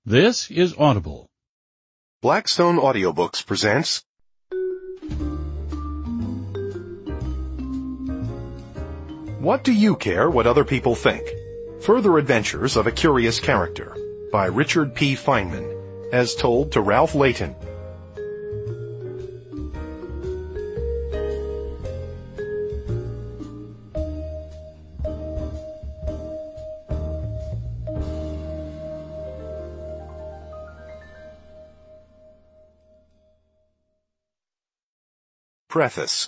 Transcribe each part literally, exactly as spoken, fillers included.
This is Audible. Blackstone Audiobooks presents What Do You Care What Other People Think? Further Adventures of a Curious Character by Richard P. Feynman, as told to Ralph Layton. Preface.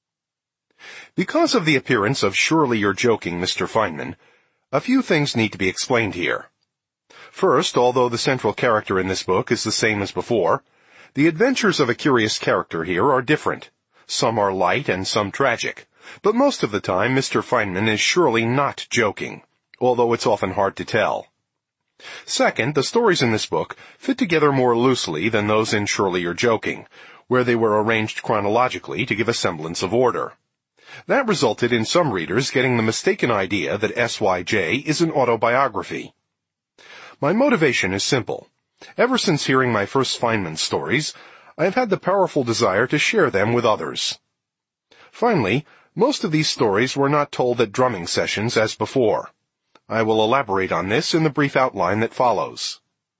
Because of the appearance of Surely You're Joking, Mister Feynman, a few things need to be explained here. First, although the central character in this book is the same as before, the adventures of a curious character here are different. Some are light and some tragic, but most of the time Mister Feynman is surely not joking, although it's often hard to tell. Second, the stories in this book fit together more loosely than those in Surely You're Joking, where they were arranged chronologically to give a semblance of order. That resulted in some readers getting the mistaken idea that S Y J is an autobiography. My motivation is simple. Ever since hearing my first Feynman stories, I have had the powerful desire to share them with others. Finally, most of these stories were not told at drumming sessions as before. I will elaborate on this in the brief outline that follows.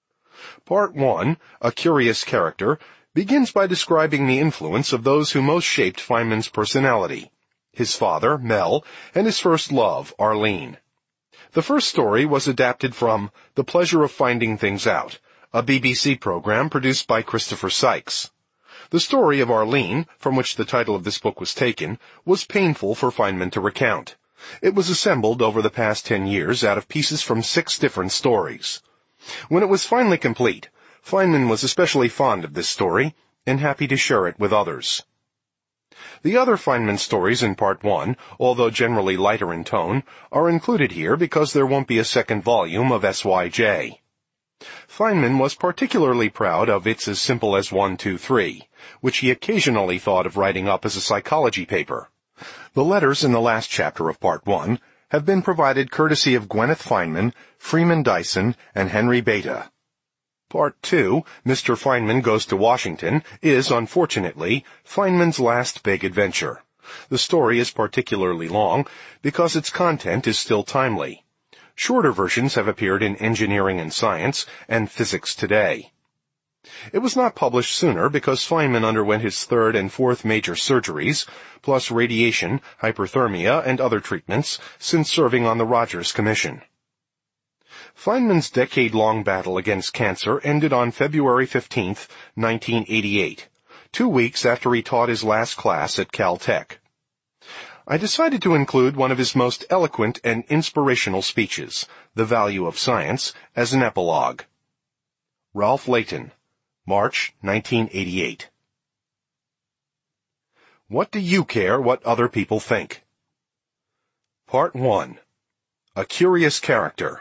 Part one, A Curious Character, begins by describing the influence of those who most shaped Feynman's personality, his father, Mel, and his first love, Arlene. The first story was adapted from The Pleasure of Finding Things Out, a B B C program produced by Christopher Sykes. The story of Arlene, from which the title of this book was taken, was painful for Feynman to recount. It was assembled over the past ten years out of pieces from six different stories. When it was finally complete, Feynman was especially fond of this story and happy to share it with others. The other Feynman stories in Part one, although generally lighter in tone, are included here because there won't be a second volume of S Y J. Feynman was particularly proud of It's As Simple As One, Two, Three, which he occasionally thought of writing up as a psychology paper. The letters in the last chapter of Part one have been provided courtesy of Gwyneth Feynman, Freeman Dyson, and Henry Beta. Part two, Mister Feynman Goes to Washington, is, unfortunately, Feynman's last big adventure. The story is particularly long because its content is still timely. Shorter versions have appeared in Engineering and Science and Physics Today. It was not published sooner because Feynman underwent his third and fourth major surgeries, plus radiation, hyperthermia, and other treatments since serving on the Rogers Commission. Feynman's decade-long battle against cancer ended on February fifteenth, nineteen eighty-eight, two weeks after he taught his last class at Caltech. I decided to include one of his most eloquent and inspirational speeches, The Value of Science, as an epilogue. Ralph Layton, March nineteen eighty-eight. What do you care what other people think? Part one, A Curious Character.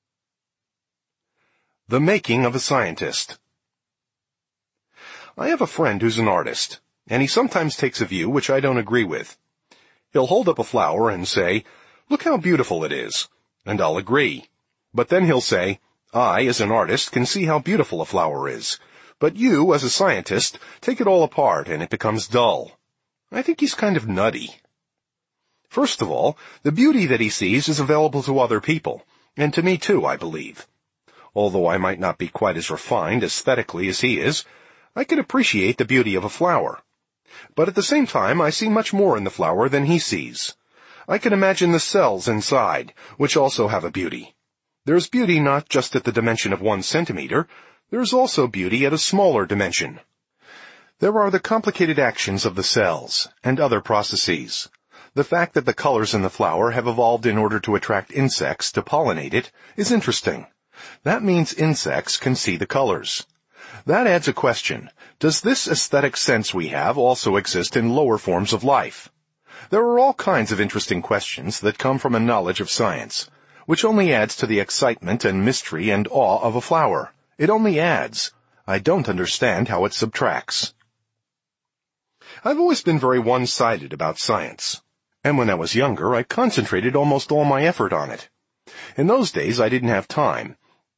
The Making of a Scientist. I have a friend who's an artist, and he sometimes takes a view which I don't agree with. He'll hold up a flower and say, "Look how beautiful it is," and I'll agree. But then he'll say, "I, as an artist, can see how beautiful a flower is, but you, as a scientist, take it all apart and it becomes dull." I think he's kind of nutty. First of all, the beauty that he sees is available to other people, and to me too, I believe. Although I might not be quite as refined aesthetically as he is, I can appreciate the beauty of a flower. But at the same time, I see much more in the flower than he sees. I can imagine the cells inside, which also have a beauty. There's beauty not just at the dimension of one centimeter, there's also beauty at a smaller dimension. There are the complicated actions of the cells, and other processes. The fact that the colors in the flower have evolved in order to attract insects to pollinate it is interesting. That means insects can see the colors. That adds a question. Does this aesthetic sense we have also exist in lower forms of life? There are all kinds of interesting questions that come from a knowledge of science, which only adds to the excitement and mystery and awe of a flower. It only adds. I don't understand how it subtracts. I've always been very one-sided about science, and when I was younger I concentrated almost all my effort on it. In those days I didn't have time.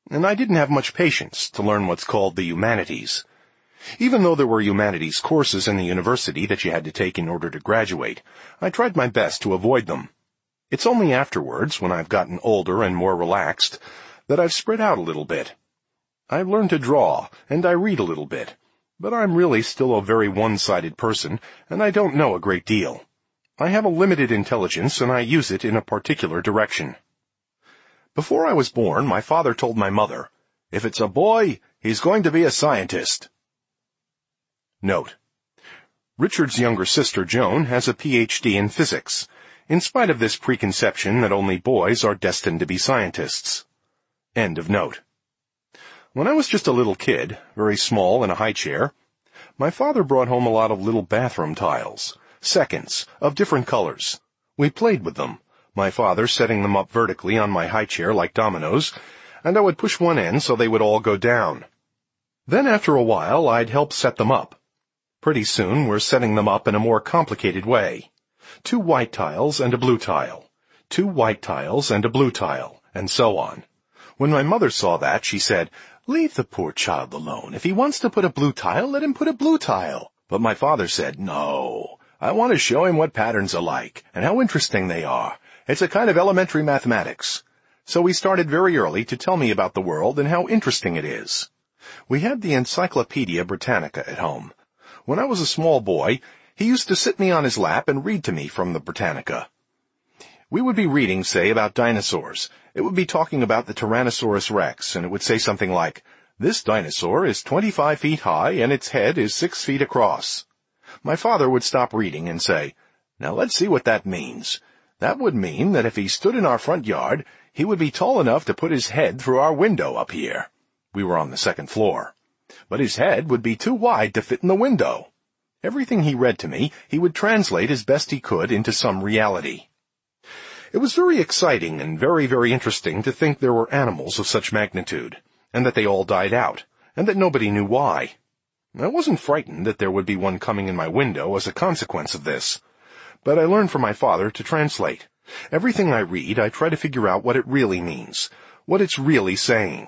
and I didn't have much patience to learn what's called the humanities. Even though there were humanities courses in the university that you had to take in order to graduate, I tried my best to avoid them. It's only afterwards, when I've gotten older and more relaxed, that I've spread out a little bit. I've learned to draw, and I read a little bit, but I'm really still a very one-sided person, and I don't know a great deal. I have a limited intelligence, and I use it in a particular direction. Before I was born, my father told my mother, "If it's a boy, he's going to be a scientist." Note: Richard's younger sister, Joan, has a P H D in physics, in spite of this preconception that only boys are destined to be scientists. End of note. When I was just a little kid, very small in a high chair, my father brought home a lot of little bathroom tiles, seconds, of different colors. We played with them, my father setting them up vertically on my high chair like dominoes, and I would push one end so they would all go down. Then after a while, I'd help set them up. Pretty soon, we're setting them up in a more complicated way. Two white tiles and a blue tile. Two white tiles and a blue tile, and so on. When my mother saw that, she said, "Leave the poor child alone. If he wants to put a blue tile, let him put a blue tile." But my father said, "No, I want to show him what patterns are like, and how interesting they are. It's a kind of elementary mathematics." So he started very early to tell me about the world and how interesting it is. We had the Encyclopedia Britannica at home. When I was a small boy, he used to sit me on his lap and read to me from the Britannica. We would be reading, say, about dinosaurs. It would be talking about the Tyrannosaurus Rex, and it would say something like, "This dinosaur is twenty-five feet high and its head is six feet across." My father would stop reading and say, "Now let's see what that means. That would mean that if he stood in our front yard, he would be tall enough to put his head through our window up here." We were on the second floor. "But his head would be too wide to fit in the window." Everything he read to me, he would translate as best he could into some reality. It was very exciting and very, very interesting to think there were animals of such magnitude, and that they all died out, and that nobody knew why. I wasn't frightened that there would be one coming in my window as a consequence of this, but I learned from my father to translate. Everything I read, I try to figure out what it really means, what it's really saying.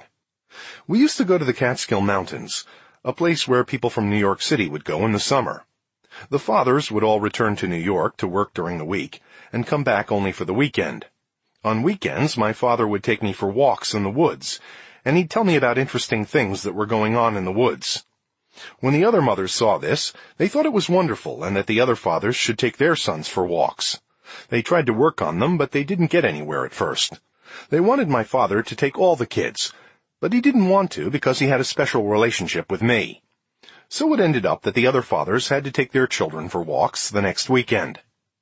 We used to go to the Catskill Mountains, a place where people from New York City would go in the summer. The fathers would all return to New York to work during the week, and come back only for the weekend. On weekends, my father would take me for walks in the woods, and he'd tell me about interesting things that were going on in the woods. When the other mothers saw this, they thought it was wonderful and that the other fathers should take their sons for walks. They tried to work on them, but they didn't get anywhere at first. They wanted my father to take all the kids, but he didn't want to because he had a special relationship with me. So it ended up that the other fathers had to take their children for walks the next weekend.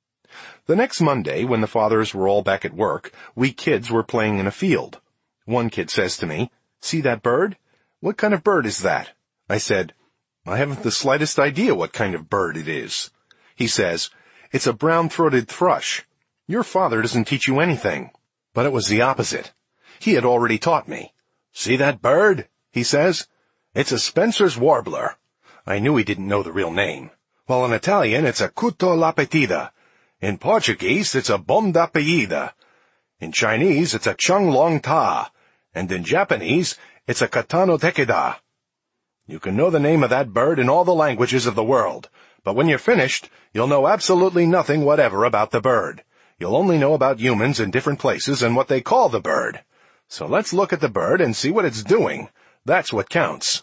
The next Monday, when the fathers were all back at work, we kids were playing in a field. One kid says to me, "See that bird? What kind of bird is that?" I said, "I haven't the slightest idea what kind of bird it is." He says, "It's a brown-throated thrush. Your father doesn't teach you anything." But it was the opposite. He had already taught me. "See that bird?" he says. "It's a Spencer's warbler." I knew he didn't know the real name. Well, in Italian, it's a cuto lapetida. In Portuguese, it's a bom da apellida. In Chinese, it's a chung long ta. And in Japanese, it's a katano tekeda. You can know the name of that bird in all the languages of the world, but when you're finished, you'll know absolutely nothing whatever about the bird. You'll only know about humans in different places and what they call the bird. So let's look at the bird and see what it's doing. That's what counts.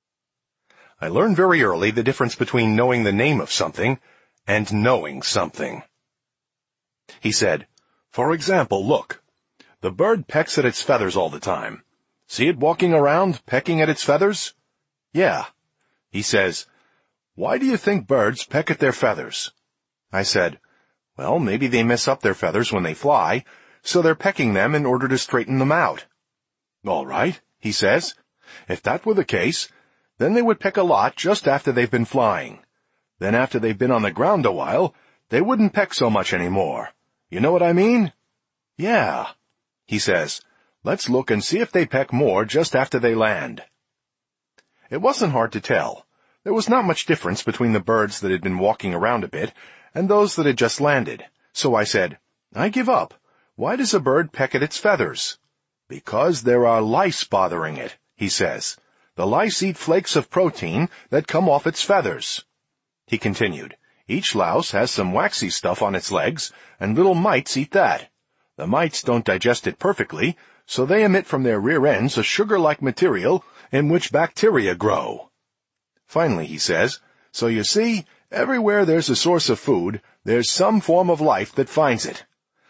I learned very early the difference between knowing the name of something and knowing something. He said, "For example, look. The bird pecks at its feathers all the time. See it walking around, pecking at its feathers?" "Yeah." He says, "Why do you think birds peck at their feathers?" I said, "Well, maybe they mess up their feathers when they fly, so they're pecking them in order to straighten them out." "All right," he says. "If that were the case, then they would peck a lot just after they've been flying. Then after they've been on the ground a while, they wouldn't peck so much anymore. You know what I mean?" "Yeah." He says, "Let's look and see if they peck more just after they land." It wasn't hard to tell. There was not much difference between the birds that had been walking around a bit and those that had just landed. So I said, "I give up. Why does a bird peck at its feathers?" "Because there are lice bothering it," he says. "The lice eat flakes of protein that come off its feathers." He continued, "Each louse has some waxy stuff on its legs, and little mites eat that. The mites don't digest it perfectly, so they emit from their rear ends a sugar-like material in which bacteria grow." Finally, he says, "So you see, everywhere there's a source of food, there's some form of life that finds it."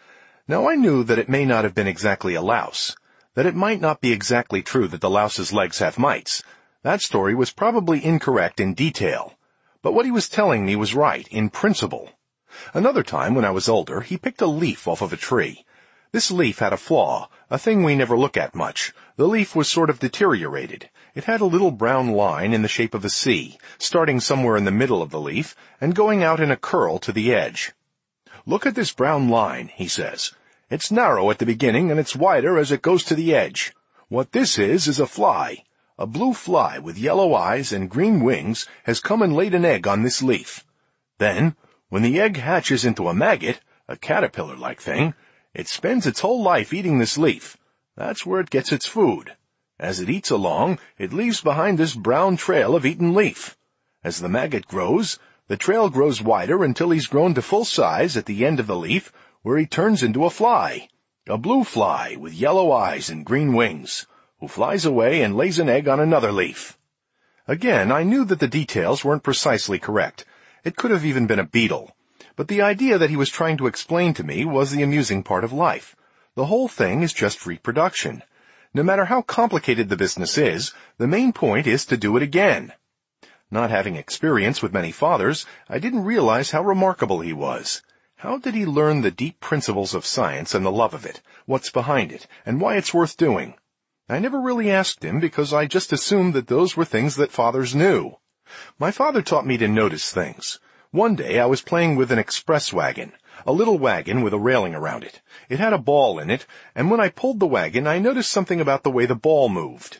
Now I knew that it may not have been exactly a louse, that it might not be exactly true that the louse's legs have mites. That story was probably incorrect in detail. But what he was telling me was right in principle. Another time, when I was older, he picked a leaf off of a tree. This leaf had a flaw, a thing we never look at much. The leaf was sort of deteriorated. It had a little brown line in the shape of a C, starting somewhere in the middle of the leaf and going out in a curl to the edge. "Look at this brown line," he says. "It's narrow at the beginning and it's wider as it goes to the edge. What this is is a fly. A blue fly with yellow eyes and green wings has come and laid an egg on this leaf. Then, when the egg hatches into a maggot, a caterpillar-like thing, it spends its whole life eating this leaf. That's where it gets its food. As it eats along, it leaves behind this brown trail of eaten leaf. As the maggot grows, the trail grows wider until he's grown to full size at the end of the leaf, where he turns into a fly, a blue fly with yellow eyes and green wings, who flies away and lays an egg on another leaf." Again, I knew that the details weren't precisely correct. It could have even been a beetle. But the idea that he was trying to explain to me was the amusing part of life. The whole thing is just reproduction. No matter how complicated the business is, the main point is to do it again. Not having experience with many fathers, I didn't realize how remarkable he was. How did he learn the deep principles of science and the love of it, what's behind it, and why it's worth doing? I never really asked him because I just assumed that those were things that fathers knew. My father taught me to notice things. One day I was playing with an express wagon, a little wagon with a railing around it. It had a ball in it, and when I pulled the wagon, I noticed something about the way the ball moved.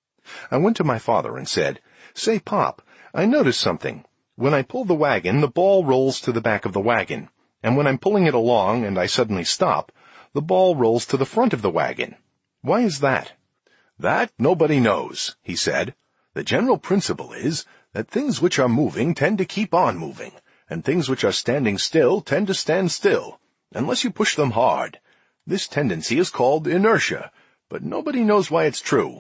I went to my father and said, "Say, Pop, I noticed something. When I pull the wagon, the ball rolls to the back of the wagon, and when I'm pulling it along and I suddenly stop, the ball rolls to the front of the wagon. Why is that?" "That nobody knows," he said. "The general principle is that things which are moving tend to keep on moving, and things which are standing still tend to stand still, unless you push them hard. This tendency is called inertia, but nobody knows why it's true."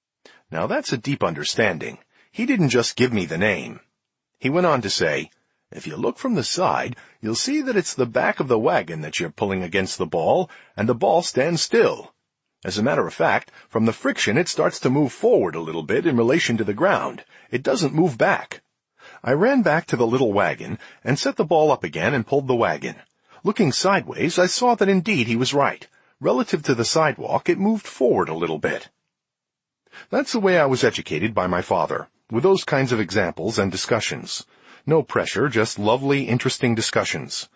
Now that's a deep understanding. He didn't just give me the name. He went on to say, "If you look from the side, you'll see that it's the back of the wagon that you're pulling against the ball, and the ball stands still. As a matter of fact, from the friction it starts to move forward a little bit in relation to the ground. It doesn't move back." I ran back to the little wagon and set the ball up again and pulled the wagon. Looking sideways, I saw that indeed he was right. Relative to the sidewalk, it moved forward a little bit. That's the way I was educated by my father, with those kinds of examples and discussions. No pressure, just lovely, interesting discussions.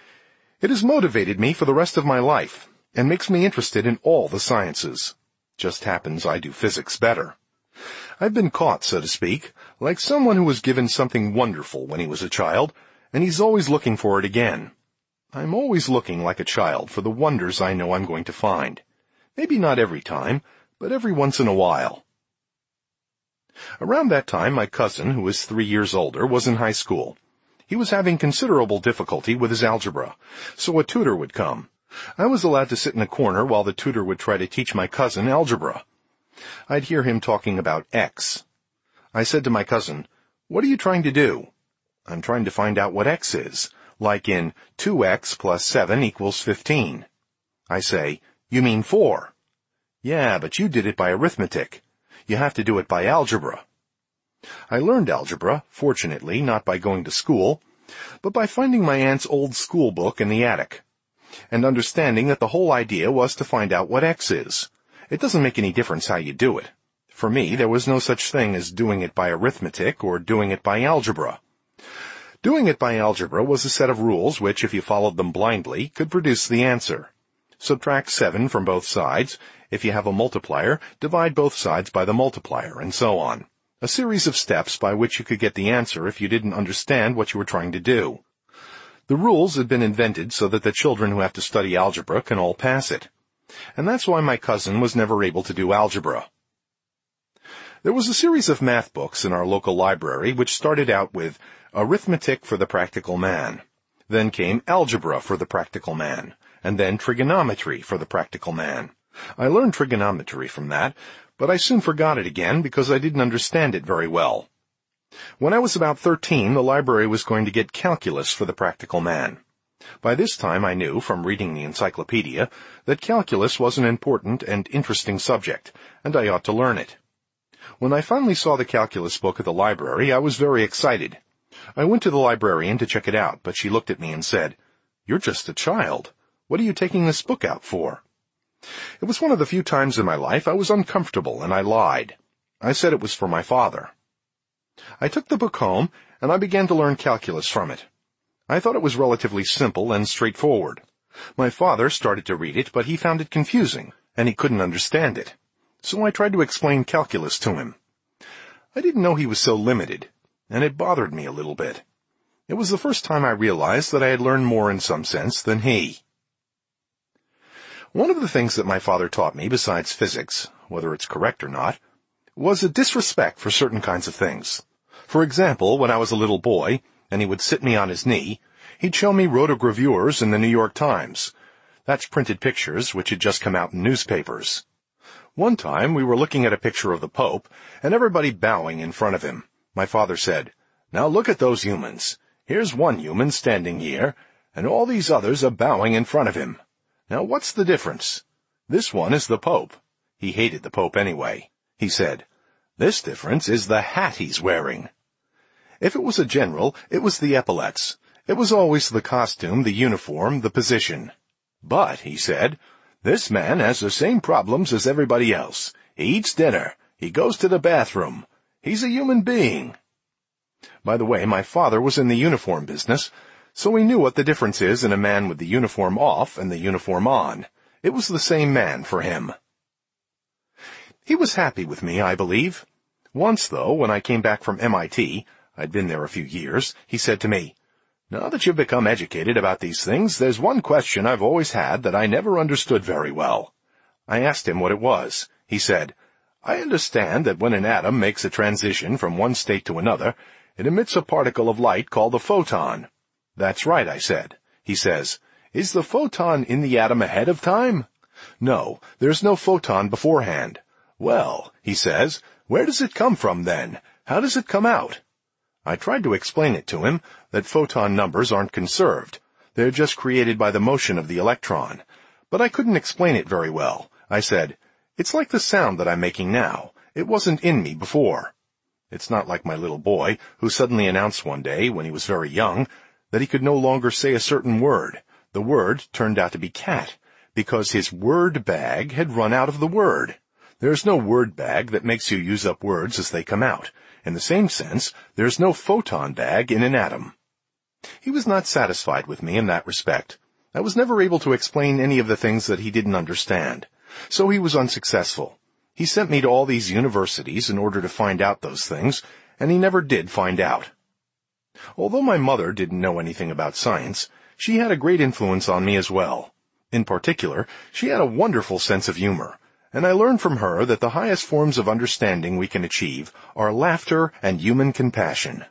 It has motivated me for the rest of my life, and makes me interested in all the sciences. Just happens I do physics better. I've been caught, so to speak, like someone who was given something wonderful when he was a child, and he's always looking for it again. I'm always looking like a child for the wonders I know I'm going to find. Maybe not every time, but every once in a while. Around that time, my cousin, who is three years older, was in high school. He was having considerable difficulty with his algebra, so a tutor would come. I was allowed to sit in a corner while the tutor would try to teach my cousin algebra. I'd hear him talking about x. I said to my cousin, "What are you trying to do?" "I'm trying to find out what x is, like in two x plus seven equals fifteen. I say, "You mean four?" "Yeah, but you did it by arithmetic. You have to do it by algebra." I learned algebra, fortunately, not by going to school, but by finding my aunt's old school book in the attic, and understanding that the whole idea was to find out what x is. It doesn't make any difference how you do it. For me, there was no such thing as doing it by arithmetic or doing it by algebra. Doing it by algebra was a set of rules which, if you followed them blindly, could produce the answer. Subtract seven from both sides. If you have a multiplier, divide both sides by the multiplier, and so on. A series of steps by which you could get the answer if you didn't understand what you were trying to do. The rules had been invented so that the children who have to study algebra can all pass it. And that's why my cousin was never able to do algebra. There was a series of math books in our local library which started out with Arithmetic for the Practical Man. Then came Algebra for the Practical Man, and then Trigonometry for the Practical Man. I learned trigonometry from that, but I soon forgot it again because I didn't understand it very well. When I was about thirteen, the library was going to get Calculus for the Practical Man. By this time I knew, from reading the encyclopedia, that calculus was an important and interesting subject, and I ought to learn it. When I finally saw the calculus book at the library, I was very excited. I went to the librarian to check it out, but she looked at me and said, "You're just a child. What are you taking this book out for?" It was one of the few times in my life I was uncomfortable, and I lied. I said it was for my father. I took the book home, and I began to learn calculus from it. I thought it was relatively simple and straightforward. My father started to read it, but he found it confusing, and he couldn't understand it. So I tried to explain calculus to him. I didn't know he was so limited, and it bothered me a little bit. It was the first time I realized that I had learned more in some sense than he. One of the things that my father taught me besides physics, whether it's correct or not, was a disrespect for certain kinds of things. For example, when I was a little boy, and he would sit me on his knee, he'd show me rotogravures in the New York Times. That's printed pictures which had just come out in newspapers. One time we were looking at a picture of the Pope, and everybody bowing in front of him. My father said, "Now look at those humans. Here's one human standing here, and all these others are bowing in front of him. Now what's the difference? This one is the Pope." He hated the Pope anyway. He said, "This difference is the hat he's wearing." If it was a general, it was the epaulets. It was always the costume, the uniform, the position. "But," he said, "this man has the same problems as everybody else. He eats dinner. He goes to the bathroom. He's a human being." By the way, my father was in the uniform business, so he knew what the difference is in a man with the uniform off and the uniform on. It was the same man for him. He was happy with me, I believe. Once, though, when I came back from M I T, I'd been there a few years, he said to me, "Now that you've become educated about these things, there's one question I've always had that I never understood very well." I asked him what it was. He said, "I understand that when an atom makes a transition from one state to another, it emits a particle of light called a photon." "That's right," I said. He says, "Is the photon in the atom ahead of time?" "No, there's no photon beforehand." "Well," he says, "where does it come from then? How does it come out?" I tried to explain it to him, that photon numbers aren't conserved. They're just created by the motion of the electron. But I couldn't explain it very well. I said, "It's like the sound that I'm making now. It wasn't in me before." It's not like my little boy, who suddenly announced one day, when he was very young, that he could no longer say a certain word. The word turned out to be cat, because his word bag had run out of the word. There's no word bag that makes you use up words as they come out. In the same sense, there's no photon bag in an atom. He was not satisfied with me in that respect. I was never able to explain any of the things that he didn't understand. So he was unsuccessful. He sent me to all these universities in order to find out those things, and he never did find out. Although my mother didn't know anything about science, she had a great influence on me as well. In particular, she had a wonderful sense of humor, and I learned from her that the highest forms of understanding we can achieve are laughter and human compassion.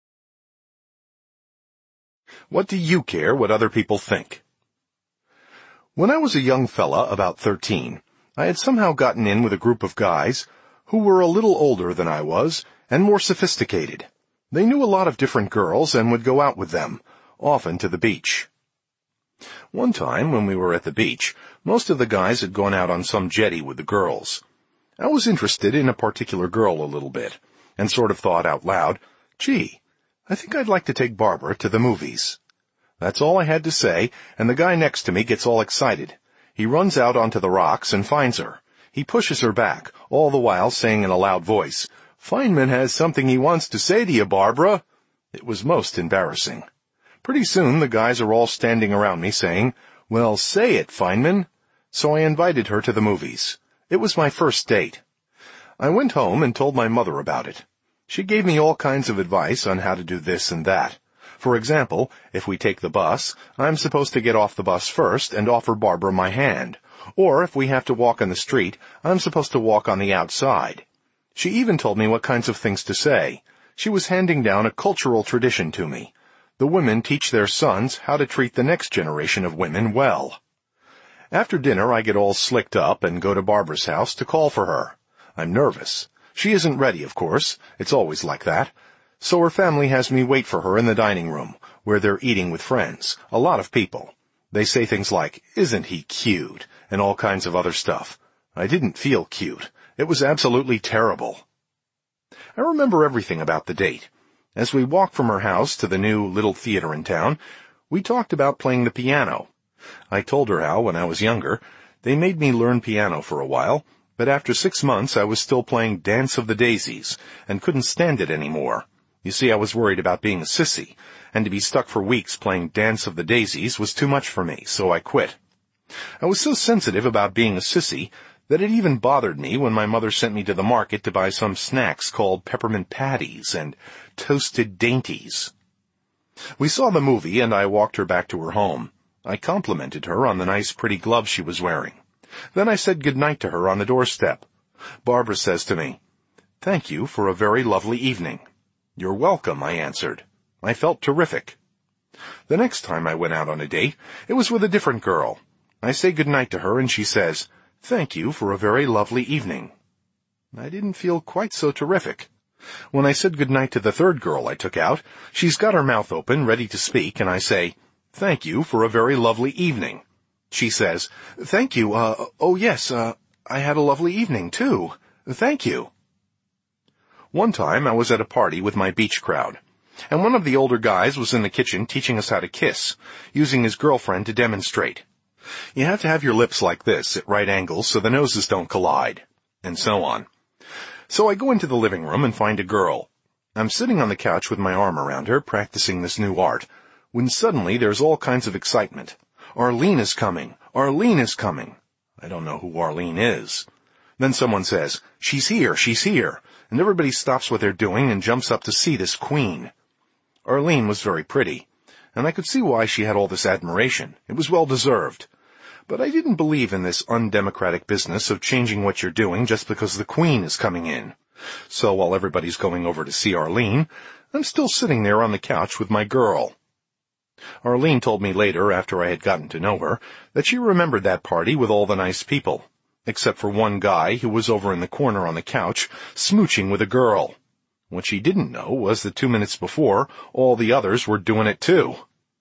What do you care what other people think? When I was a young fella, about thirteen, I had somehow gotten in with a group of guys who were a little older than I was and more sophisticated. They knew a lot of different girls and would go out with them, often to the beach. One time, when we were at the beach, most of the guys had gone out on some jetty with the girls. I was interested in a particular girl a little bit, and sort of thought out loud, "Gee, I think I'd like to take Barbara to the movies." That's all I had to say, and the guy next to me gets all excited. He runs out onto the rocks and finds her. He pushes her back, all the while saying in a loud voice, "Feynman has something he wants to say to you, Barbara." It was most embarrassing. Pretty soon the guys are all standing around me saying, "Well, say it, Feynman." So I invited her to the movies. It was my first date. I went home and told my mother about it. She gave me all kinds of advice on how to do this and that. For example, if we take the bus, I'm supposed to get off the bus first and offer Barbara my hand, Or if we have to walk on the street, I'm supposed to walk on the outside. She even told me what kinds of things to say. She was handing down a cultural tradition to me. The women teach their sons how to treat the next generation of women well. After dinner, I get all slicked up and go to Barbara's house to call for her. I'm nervous. She isn't ready, of course. It's always like that. So her family has me wait for her in the dining room, where they're eating with friends, a lot of people. They say things like, "Isn't he cute?" and all kinds of other stuff. I didn't feel cute. It was absolutely terrible. I remember everything about the date. As we walked from her house to the new little theater in town, we talked about playing the piano. I told her how, when I was younger, they made me learn piano for a while, but after six months I was still playing Dance of the Daisies and couldn't stand it anymore. You see, I was worried about being a sissy, and to be stuck for weeks playing Dance of the Daisies was too much for me, so I quit. I was so sensitive about being a sissy that it even bothered me when my mother sent me to the market to buy some snacks called peppermint patties and toasted dainties. We saw the movie, and I walked her back to her home. I complimented her on the nice, pretty gloves she was wearing. Then I said good night to her on the doorstep. Barbara says to me, "Thank you for a very lovely evening." "You're welcome," I answered. I felt terrific. The next time I went out on a date, it was with a different girl. I say good night to her, and she says, "Thank you for a very lovely evening." I didn't feel quite so terrific. When I said good night to the third girl I took out, she's got her mouth open, ready to speak, and I say, "Thank you for a very lovely evening." She says, "Thank you, uh, oh yes, uh, I had a lovely evening, too. Thank you." One time I was at a party with my beach crowd, and one of the older guys was in the kitchen teaching us how to kiss, using his girlfriend to demonstrate. You have to have your lips like this, at right angles, so the noses don't collide, and so on. So I go into the living room and find a girl. I'm sitting on the couch with my arm around her, practicing this new art, when suddenly there's all kinds of excitement. "Arlene is coming! Arlene is coming!" I don't know who Arlene is. Then someone says, "She's here, she's here," and everybody stops what they're doing and jumps up to see this queen. Arlene was very pretty, and I could see why she had all this admiration. It was well deserved. But I didn't believe in this undemocratic business of changing what you're doing just because the queen is coming in. So while everybody's going over to see Arlene, I'm still sitting there on the couch with my girl. Arlene told me later, after I had gotten to know her, that she remembered that party with all the nice people, except for one guy who was over in the corner on the couch, smooching with a girl. What she didn't know was that two minutes before, all the others were doing it too.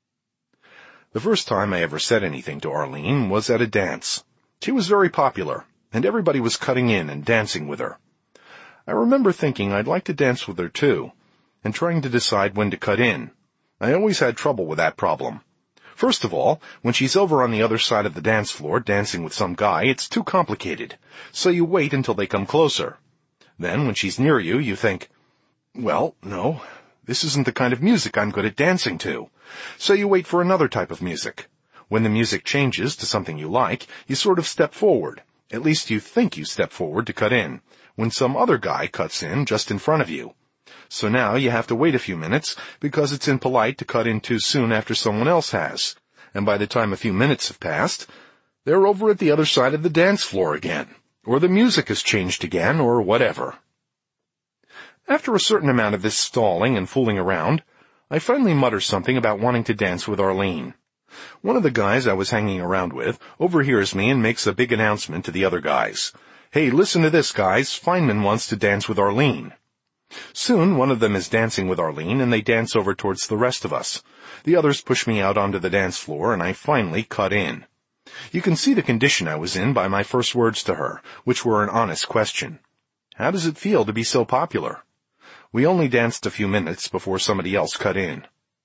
The first time I ever said anything to Arlene was at a dance. She was very popular, and everybody was cutting in and dancing with her. I remember thinking I'd like to dance with her too, and trying to decide when to cut in. I always had trouble with that problem. First of all, when she's over on the other side of the dance floor dancing with some guy, it's too complicated, so you wait until they come closer. Then, when she's near you, you think, "Well, no, this isn't the kind of music I'm good at dancing to." So you wait for another type of music. When the music changes to something you like, you sort of step forward. At least you think you step forward to cut in, when some other guy cuts in just in front of you. So now you have to wait a few minutes because it's impolite to cut in too soon after someone else has. And by the time a few minutes have passed, they're over at the other side of the dance floor again, or the music has changed again, or whatever. After a certain amount of this stalling and fooling around, I finally mutter something about wanting to dance with Arlene. One of the guys I was hanging around with overhears me and makes a big announcement to the other guys. "Hey, listen to this, guys. Feynman wants to dance with Arlene." Soon one of them is dancing with Arlene, and they dance over towards the rest of us. The others push me out onto the dance floor, and I finally cut in. You can see the condition I was in by my first words to her, which were an honest question. How does it feel to be so popular? We only danced a few minutes before somebody else cut in.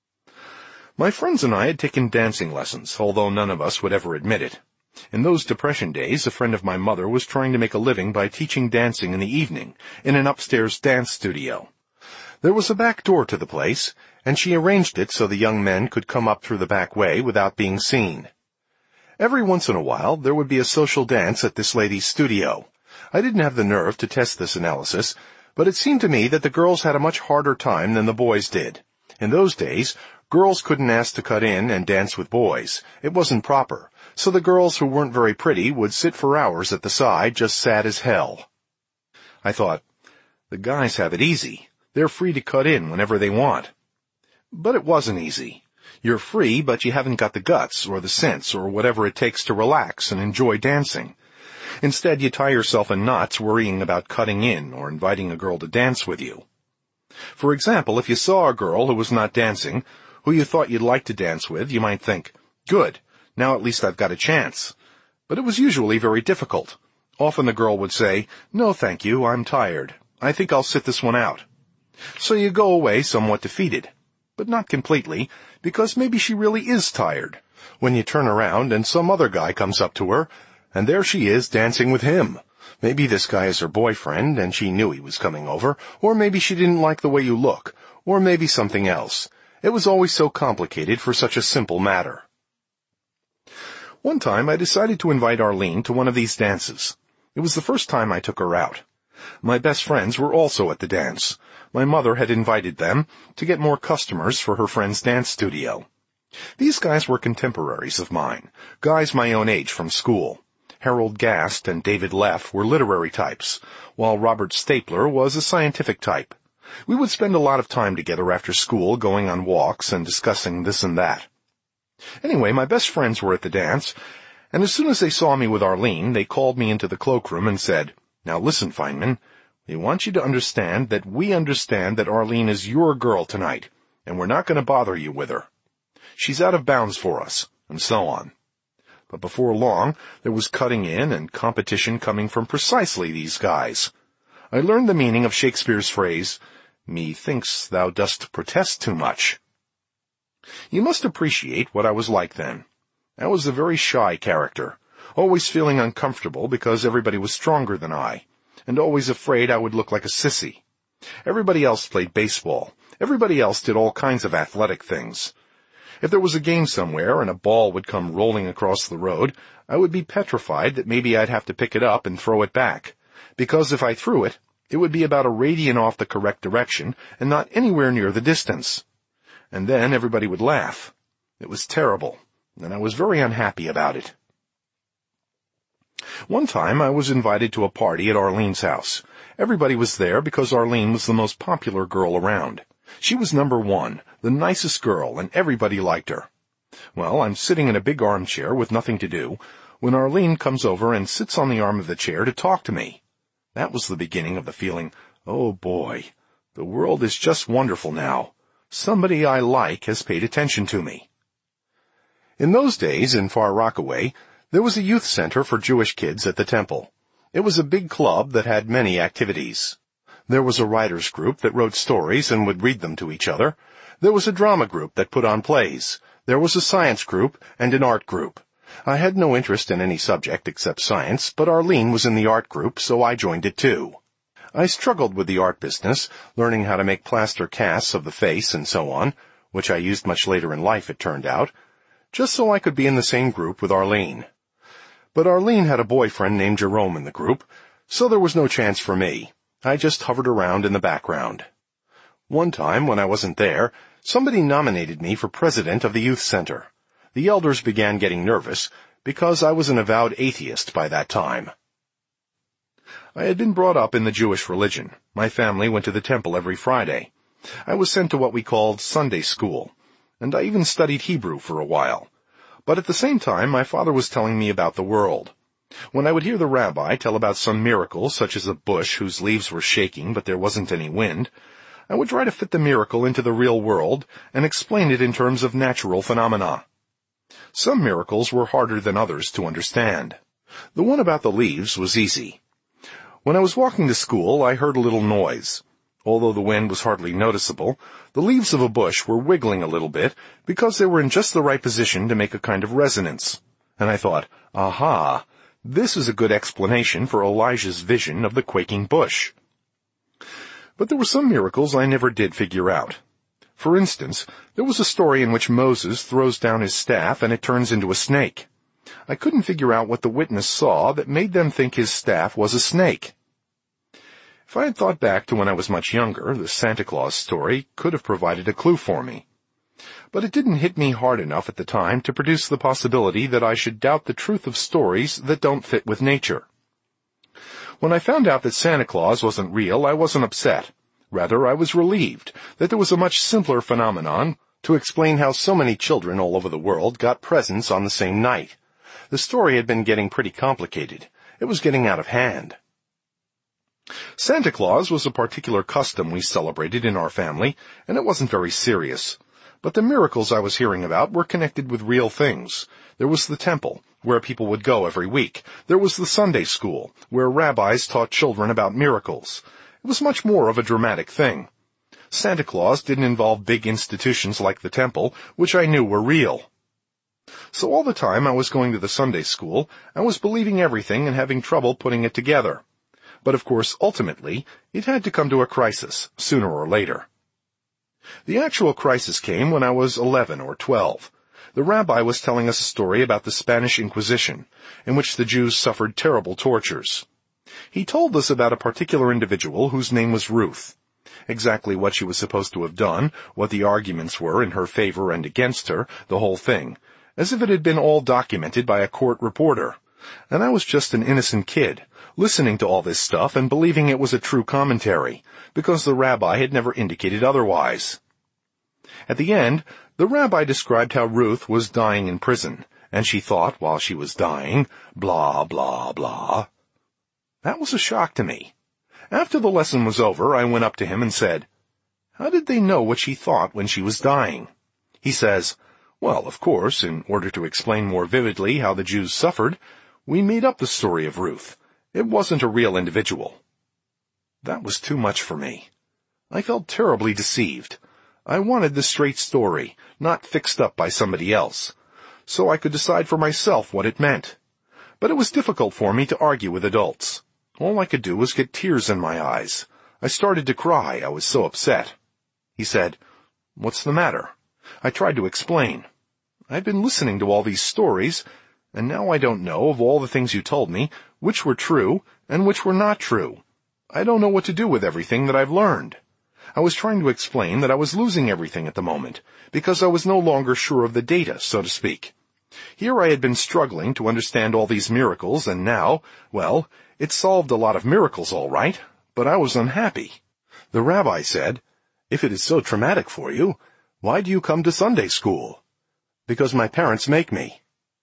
My friends and I had taken dancing lessons, although none of us would ever admit it. In those Depression days, a friend of my mother was trying to make a living by teaching dancing in the evening in an upstairs dance studio. There was a back door to the place, and she arranged it so the young men could come up through the back way without being seen. Every once in a while, there would be a social dance at this lady's studio. I didn't have the nerve to test this analysis, but it seemed to me that the girls had a much harder time than the boys did. In those days, girls couldn't ask to cut in and dance with boys. It wasn't proper, So the girls who weren't very pretty would sit for hours at the side, just sad as hell. I thought, the guys have it easy. They're free to cut in whenever they want. But it wasn't easy. You're free, but you haven't got the guts or the sense or whatever it takes to relax and enjoy dancing. Instead, you tie yourself in knots worrying about cutting in or inviting a girl to dance with you. For example, if you saw a girl who was not dancing, who you thought you'd like to dance with, you might think, good, now at least I've got a chance. But it was usually very difficult. Often the girl would say, no thank you, I'm tired. I think I'll sit this one out. So you go away somewhat defeated. But not completely, because maybe she really is tired. When you turn around and some other guy comes up to her, and there she is dancing with him. Maybe this guy is her boyfriend, and she knew he was coming over, or maybe she didn't like the way you look, or maybe something else. It was always so complicated for such a simple matter. One time I decided to invite Arlene to one of these dances. It was the first time I took her out. My best friends were also at the dance. My mother had invited them to get more customers for her friend's dance studio. These guys were contemporaries of mine, guys my own age from school. Harold Gast and David Leff were literary types, while Robert Stapler was a scientific type. We would spend a lot of time together after school going on walks and discussing this and that. Anyway, my best friends were at the dance, and as soon as they saw me with Arlene, they called me into the cloakroom and said, now listen, Feynman, we want you to understand that we understand that Arlene is your girl tonight, and we're not going to bother you with her. She's out of bounds for us, and so on. But before long, there was cutting in and competition coming from precisely these guys. I learned the meaning of Shakespeare's phrase, methinks thou dost protest too much. You must appreciate what I was like then. I was a very shy character, always feeling uncomfortable because everybody was stronger than I, and always afraid I would look like a sissy. Everybody else played baseball. Everybody else did all kinds of athletic things. If there was a game somewhere and a ball would come rolling across the road, I would be petrified that maybe I'd have to pick it up and throw it back, because if I threw it, it would be about a radian off the correct direction and not anywhere near the distance. And then everybody would laugh. It was terrible, and I was very unhappy about it. One time I was invited to a party at Arlene's house. Everybody was there because Arlene was the most popular girl around. She was number one, the nicest girl, and everybody liked her. Well, I'm sitting in a big armchair with nothing to do, when Arlene comes over and sits on the arm of the chair to talk to me. That was the beginning of the feeling, oh boy, the world is just wonderful now. Somebody I like has paid attention to me. In those days, in Far Rockaway, there was a youth center for Jewish kids at the temple. It was a big club that had many activities. There was a writers' group that wrote stories and would read them to each other. There was a drama group that put on plays. There was a science group and an art group. I had no interest in any subject except science, but Arlene was in the art group, so I joined it too. I struggled with the art business, learning how to make plaster casts of the face and so on, which I used much later in life, it turned out, just so I could be in the same group with Arlene. But Arlene had a boyfriend named Jerome in the group, so there was no chance for me. I just hovered around in the background. One time, when I wasn't there, somebody nominated me for president of the youth center. The elders began getting nervous, because I was an avowed atheist by that time. I had been brought up in the Jewish religion. My family went to the temple every Friday. I was sent to what we called Sunday school, and I even studied Hebrew for a while. But at the same time, my father was telling me about the world. When I would hear the rabbi tell about some miracle, such as a bush whose leaves were shaking but there wasn't any wind, I would try to fit the miracle into the real world and explain it in terms of natural phenomena. Some miracles were harder than others to understand. The one about the leaves was easy. When I was walking to school, I heard a little noise. Although the wind was hardly noticeable, the leaves of a bush were wiggling a little bit because they were in just the right position to make a kind of resonance. And I thought, aha, this is a good explanation for Elijah's vision of the quaking bush. But there were some miracles I never did figure out. For instance, there was a story in which Moses throws down his staff and it turns into a snake. I couldn't figure out what the witness saw that made them think his staff was a snake. If I had thought back to when I was much younger, the Santa Claus story could have provided a clue for me. But it didn't hit me hard enough at the time to produce the possibility that I should doubt the truth of stories that don't fit with nature. When I found out that Santa Claus wasn't real, I wasn't upset. Rather, I was relieved that there was a much simpler phenomenon to explain how so many children all over the world got presents on the same night. The story had been getting pretty complicated. It was getting out of hand. Santa Claus was a particular custom we celebrated in our family, and it wasn't very serious. But the miracles I was hearing about were connected with real things. There was the temple, where people would go every week. There was the Sunday school, where rabbis taught children about miracles. It was much more of a dramatic thing. Santa Claus didn't involve big institutions like the temple, which I knew were real. So all the time I was going to the Sunday school, I was believing everything and having trouble putting it together. But of course, ultimately, it had to come to a crisis, sooner or later. The actual crisis came when I was eleven or twelve. The rabbi was telling us a story about the Spanish Inquisition, in which the Jews suffered terrible tortures. He told us about a particular individual whose name was Ruth. Exactly what she was supposed to have done, what the arguments were in her favor and against her, the whole thing, as if it had been all documented by a court reporter. And I was just an innocent kid, listening to all this stuff and believing it was a true commentary, because the rabbi had never indicated otherwise. At the end, the rabbi described how Ruth was dying in prison, and she thought, while she was dying, blah, blah, blah. That was a shock to me. After the lesson was over, I went up to him and said, "How did they know what she thought when she was dying?" He says, "Well, of course, in order to explain more vividly how the Jews suffered, we made up the story of Ruth. It wasn't a real individual." That was too much for me. I felt terribly deceived. I wanted the straight story, not fixed up by somebody else, so I could decide for myself what it meant. But it was difficult for me to argue with adults. All I could do was get tears in my eyes. I started to cry. I was so upset. He said, "What's the matter?" I tried to explain. "I've been listening to all these stories, and now I don't know, of all the things you told me, which were true and which were not true. I don't know what to do with everything that I've learned." I was trying to explain that I was losing everything at the moment, because I was no longer sure of the data, so to speak. Here I had been struggling to understand all these miracles, and now, well, it solved a lot of miracles all right, but I was unhappy. The rabbi said, "If it is so traumatic for you, why do you come to Sunday school?" "Because my parents make me."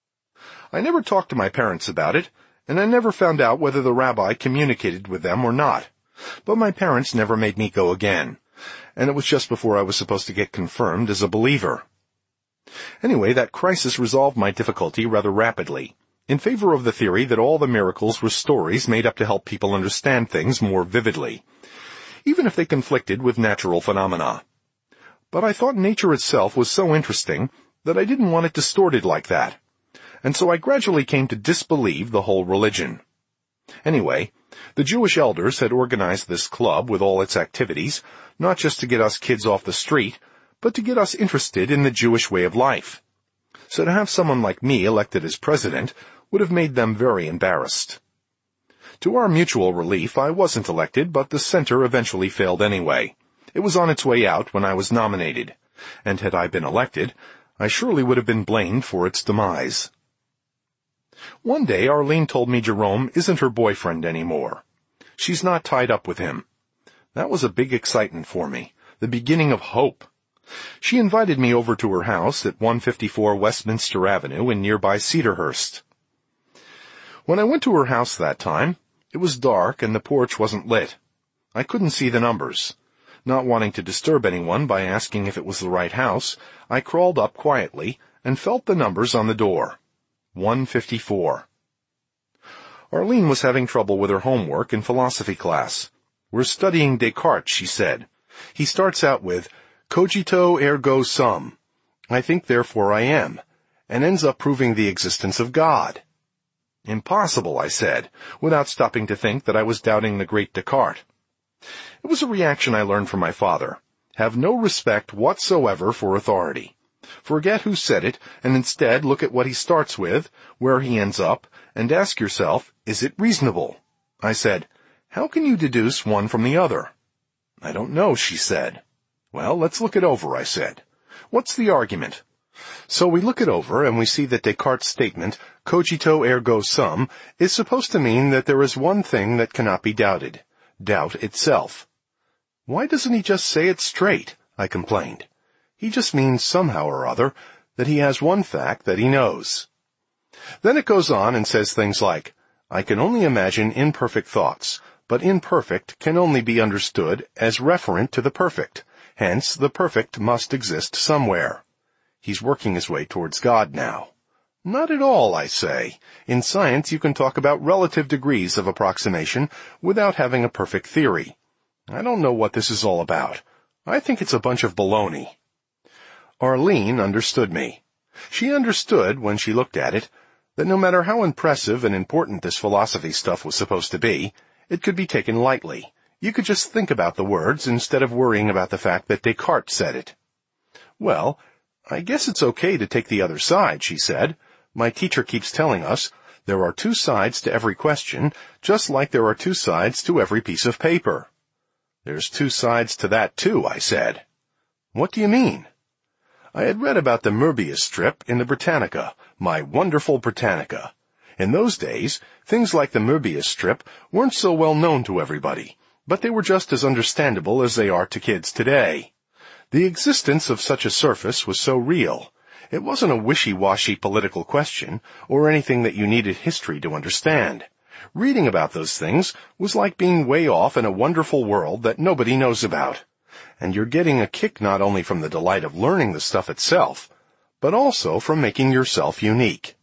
I never talked to my parents about it, and I never found out whether the rabbi communicated with them or not. But my parents never made me go again, and it was just before I was supposed to get confirmed as a believer. Anyway, that crisis resolved my difficulty rather rapidly, in favor of the theory that all the miracles were stories made up to help people understand things more vividly, even if they conflicted with natural phenomena. But I thought nature itself was so interesting that I didn't want it distorted like that, and so I gradually came to disbelieve the whole religion. Anyway, the Jewish elders had organized this club with all its activities, not just to get us kids off the street, but to get us interested in the Jewish way of life. So to have someone like me elected as president would have made them very embarrassed. To our mutual relief, I wasn't elected, but the center eventually failed anyway. It was on its way out when I was nominated, and had I been elected, I surely would have been blamed for its demise. One day, Arlene told me Jerome isn't her boyfriend anymore. She's not tied up with him. That was a big excitement for me, the beginning of hope. She invited me over to her house at one fifty-four Westminster Avenue in nearby Cedarhurst. When I went to her house that time, it was dark and the porch wasn't lit. I couldn't see the numbers. Not wanting to disturb anyone by asking if it was the right house, I crawled up quietly and felt the numbers on the door. one fifty-four. Arlene was having trouble with her homework in philosophy class. "We're studying Descartes," she said. "He starts out with, cogito ergo sum, I think therefore I am, and ends up proving the existence of God." "Impossible," I said, without stopping to think that I was doubting the great Descartes. It was a reaction I learned from my father. Have no respect whatsoever for authority. Forget who said it, and instead look at what he starts with, where he ends up, and ask yourself, is it reasonable? I said, "How can you deduce one from the other?" "I don't know," she said. "Well, let's look it over," I said. What's the argument? So we look it over and we see that Descartes' statement, cogito ergo sum, is supposed to mean that there is one thing that cannot be doubted, doubt itself. Why doesn't he just say it straight? I complained. He just means somehow or other that he has one fact that he knows. Then it goes on and says things like, I can only imagine imperfect thoughts, but imperfect can only be understood as referent to the perfect. Hence, the perfect must exist somewhere. He's working his way towards God now. Not at all, I say. In science, you can talk about relative degrees of approximation without having a perfect theory. I don't know what this is all about. I think it's a bunch of baloney. Arlene understood me. She understood, when she looked at it, that no matter how impressive and important this philosophy stuff was supposed to be, it could be taken lightly. You could just think about the words instead of worrying about the fact that Descartes said it. Well, I guess it's okay to take the other side, she said. My teacher keeps telling us there are two sides to every question, just like there are two sides to every piece of paper. There's two sides to that too, I said. What do you mean? I had read about the Möbius strip in the Britannica, my wonderful Britannica. In those days, things like the Möbius strip weren't so well known to everybody, but they were just as understandable as they are to kids today. The existence of such a surface was so real. It wasn't a wishy-washy political question, or anything that you needed history to understand. Reading about those things was like being way off in a wonderful world that nobody knows about. And you're getting a kick not only from the delight of learning the stuff itself, but also from making yourself unique.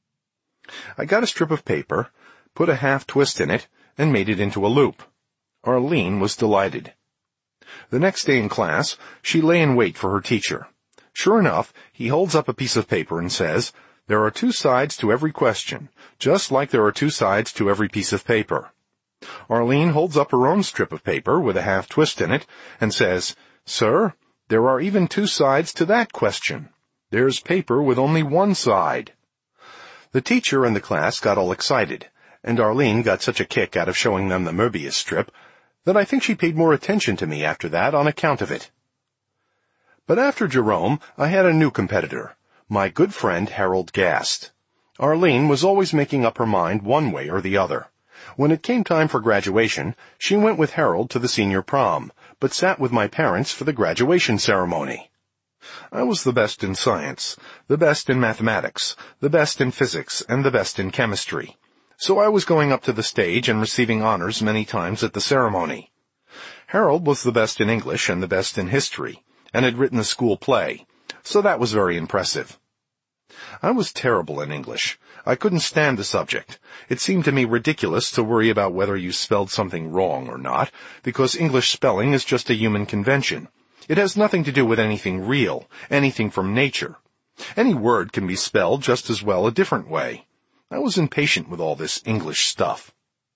I got a strip of paper, put a half twist in it, and made it into a loop. Arlene was delighted. The next day in class, she lay in wait for her teacher. Sure enough, he holds up a piece of paper and says, there are two sides to every question, just like there are two sides to every piece of paper. Arlene holds up her own strip of paper with a half twist in it and says, Sir, there are even two sides to that question. There's paper with only one side. The teacher and the class got all excited, and Arlene got such a kick out of showing them the Möbius strip that I think she paid more attention to me after that on account of it. But after Jerome, I had a new competitor, my good friend Harold Gast. Arlene was always making up her mind one way or the other. When it came time for graduation, she went with Harold to the senior prom, but sat with my parents for the graduation ceremony. I was the best in science, the best in mathematics, the best in physics, and the best in chemistry. So I was going up to the stage and receiving honors many times at the ceremony. Harold was the best in English and the best in history, and had written a school play, so that was very impressive. I was terrible in English. I couldn't stand the subject. It seemed to me ridiculous to worry about whether you spelled something wrong or not, because English spelling is just a human convention. It has nothing to do with anything real, anything from nature. Any word can be spelled just as well a different way. I was impatient with all this English stuff.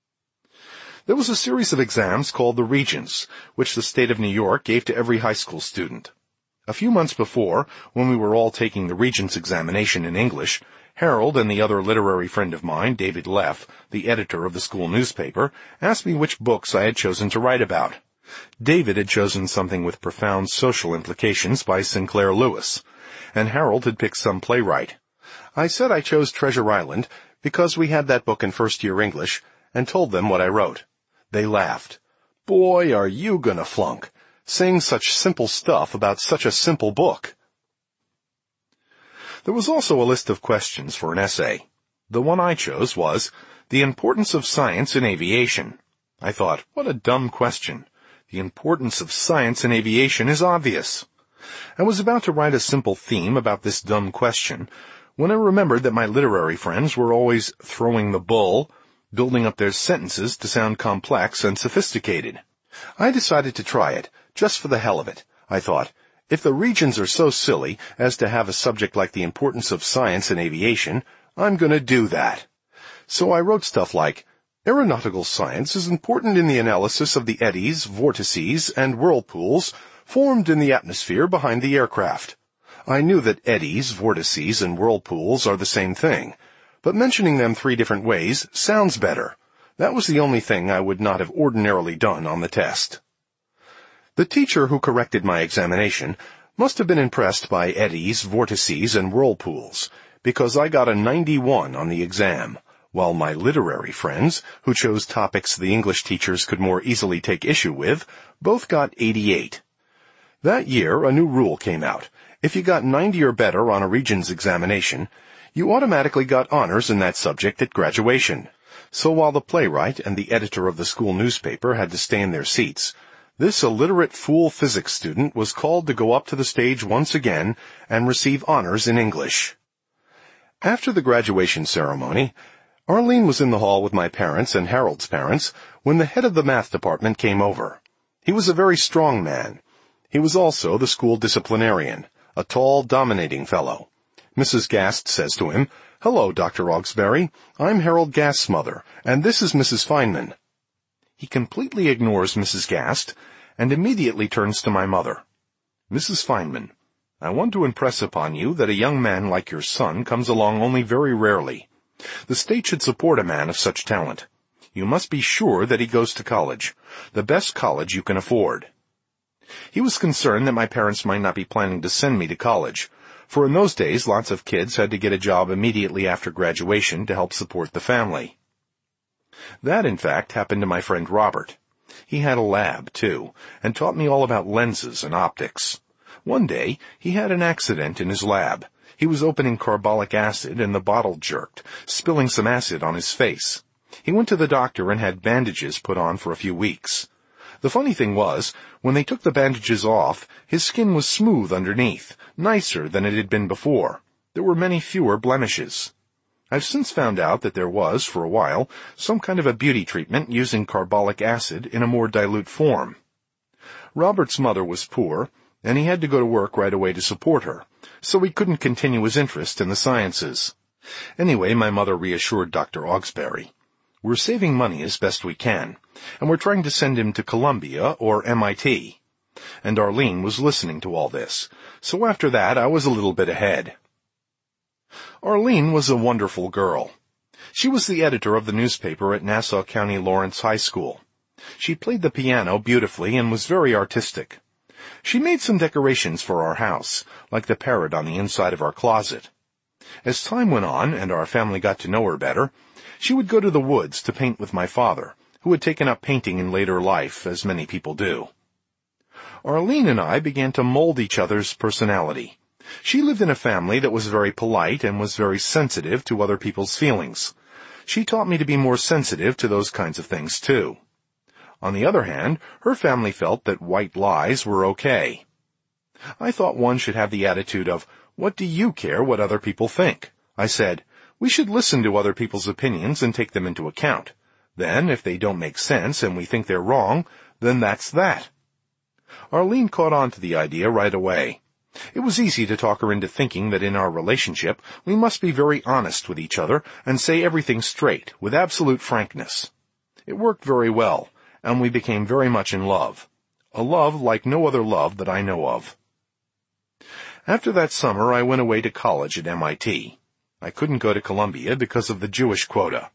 There was a series of exams called the Regents, which the state of New York gave to every high school student. A few months before, when we were all taking the Regents examination in English, Harold and the other literary friend of mine, David Leff, the editor of the school newspaper, asked me which books I had chosen to write about. David had chosen something with profound social implications by Sinclair Lewis, and Harold had picked some playwright. I said I chose Treasure Island because we had that book in first-year English, and told them what I wrote. They laughed. Boy, are you gonna flunk, saying such simple stuff about such a simple book. There was also a list of questions for an essay. The one I chose was, the importance of science in aviation. I thought, what a dumb question. The importance of science in aviation is obvious. I was about to write a simple theme about this dumb question, when I remembered that my literary friends were always throwing the bull, building up their sentences to sound complex and sophisticated. I decided to try it, just for the hell of it. I thought, if the Regents are so silly as to have a subject like the importance of science in aviation, I'm going to do that. So I wrote stuff like, aeronautical science is important in the analysis of the eddies, vortices, and whirlpools formed in the atmosphere behind the aircraft. I knew that eddies, vortices, and whirlpools are the same thing, but mentioning them three different ways sounds better. That was the only thing I would not have ordinarily done on the test. The teacher who corrected my examination must have been impressed by eddies, vortices, and whirlpools, because I got a ninety-one on the exam, while my literary friends, who chose topics the English teachers could more easily take issue with, both got eighty-eight. That year, a new rule came out. If you got ninety or better on a Regents examination, you automatically got honors in that subject at graduation. So while the playwright and the editor of the school newspaper had to stay in their seats, this illiterate fool physics student was called to go up to the stage once again and receive honors in English. After the graduation ceremony, Arlene was in the hall with my parents and Harold's parents when the head of the math department came over. He was a very strong man. He was also the school disciplinarian, a tall, dominating fellow. Missus Gast says to him, "Hello, Doctor Augsbury. I'm Harold Gast's mother, and this is Missus Feynman." He completely ignores Missus Gast and immediately turns to my mother. "Missus Feynman, I want to impress upon you that a young man like your son comes along only very rarely. The state should support a man of such talent. You must be sure that he goes to college, the best college you can afford." He was concerned that my parents might not be planning to send me to college, for in those days lots of kids had to get a job immediately after graduation to help support the family. That, in fact, happened to my friend Robert. He had a lab, too, and taught me all about lenses and optics. One day, he had an accident in his lab. He was opening carbolic acid and the bottle jerked, spilling some acid on his face. He went to the doctor and had bandages put on for a few weeks. The funny thing was, when they took the bandages off, his skin was smooth underneath, nicer than it had been before. There were many fewer blemishes. I've since found out that there was, for a while, some kind of a beauty treatment using carbolic acid in a more dilute form. Robert's mother was poor, and he had to go to work right away to support her, so he couldn't continue his interest in the sciences. Anyway, my mother reassured Doctor Augsbury. "We're saving money as best we can, and we're trying to send him to Columbia or M I T. And Arlene was listening to all this, so after that I was a little bit ahead. Arlene was a wonderful girl. She was the editor of the newspaper at Nassau County Lawrence High School. She played the piano beautifully and was very artistic. She made some decorations for our house, like the parrot on the inside of our closet. As time went on and our family got to know her better, she would go to the woods to paint with my father, who had taken up painting in later life, as many people do. Arlene and I began to mold each other's personality. She lived in a family that was very polite and was very sensitive to other people's feelings. She taught me to be more sensitive to those kinds of things, too. On the other hand, her family felt that white lies were okay. I thought one should have the attitude of, "What do you care what other people think?" I said, "We should listen to other people's opinions and take them into account. Then, if they don't make sense and we think they're wrong, then that's that." Arlene caught on to the idea right away. It was easy to talk her into thinking that in our relationship we must be very honest with each other and say everything straight, with absolute frankness. It worked very well, and we became very much in love. A love like no other love that I know of. After that summer I went away to college at M I T. I couldn't go to Columbia because of the Jewish quota.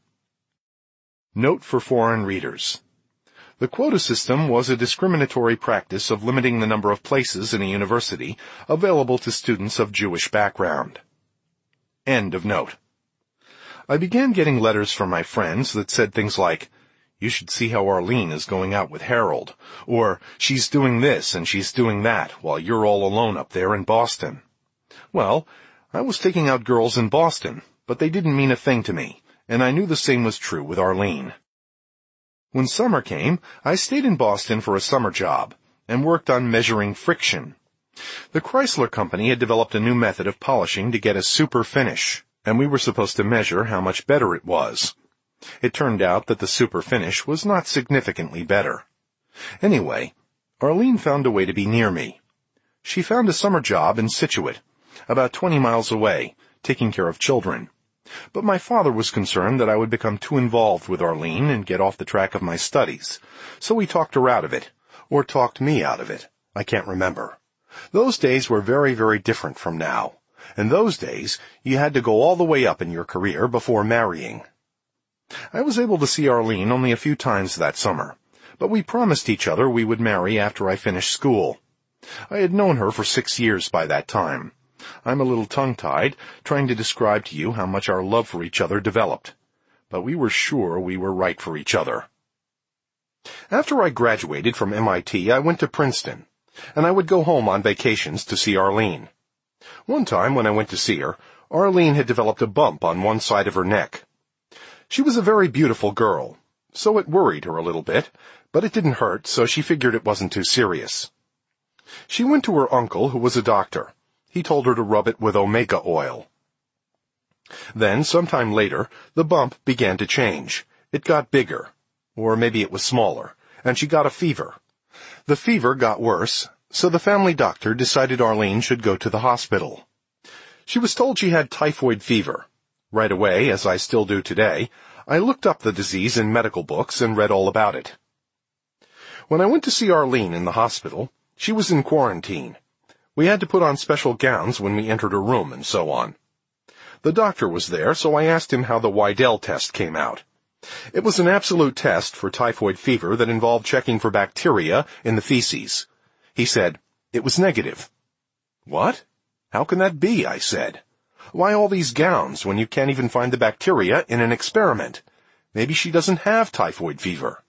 Note for foreign readers. The quota system was a discriminatory practice of limiting the number of places in a university available to students of Jewish background. End of note. I began getting letters from my friends that said things like, "You should see how Arlene is going out with Harold," or "She's doing this and she's doing that while you're all alone up there in Boston." Well, I was taking out girls in Boston, but they didn't mean a thing to me, and I knew the same was true with Arlene. When summer came, I stayed in Boston for a summer job and worked on measuring friction. The Chrysler Company had developed a new method of polishing to get a super finish, and we were supposed to measure how much better it was. It turned out that the super finish was not significantly better. Anyway, Arlene found a way to be near me. She found a summer job in Scituate, about twenty miles away, taking care of children. But my father was concerned that I would become too involved with Arlene and get off the track of my studies, so he talked her out of it, or talked me out of it. I can't remember. Those days were very, very different from now. In those days, you had to go all the way up in your career before marrying. I was able to see Arlene only a few times that summer, but we promised each other we would marry after I finished school. I had known her for six years by that time. I'm a little tongue-tied, trying to describe to you how much our love for each other developed. But we were sure we were right for each other. After I graduated from M I T, I went to Princeton, and I would go home on vacations to see Arlene. One time when I went to see her, Arlene had developed a bump on one side of her neck. She was a very beautiful girl, so it worried her a little bit, but it didn't hurt, so she figured it wasn't too serious. She went to her uncle, who was a doctor. He told her to rub it with omega oil. Then, sometime later, the bump began to change. It got bigger, or maybe it was smaller, and she got a fever. The fever got worse, so the family doctor decided Arlene should go to the hospital. She was told she had typhoid fever. Right away, as I still do today, I looked up the disease in medical books and read all about it. When I went to see Arlene in the hospital, she was in quarantine. We had to put on special gowns when we entered her room and so on. The doctor was there, so I asked him how the Widell test came out. It was an absolute test for typhoid fever that involved checking for bacteria in the feces. He said, it was negative. What? How can that be? I said. Why all these gowns when you can't even find the bacteria in an experiment? Maybe she doesn't have typhoid fever.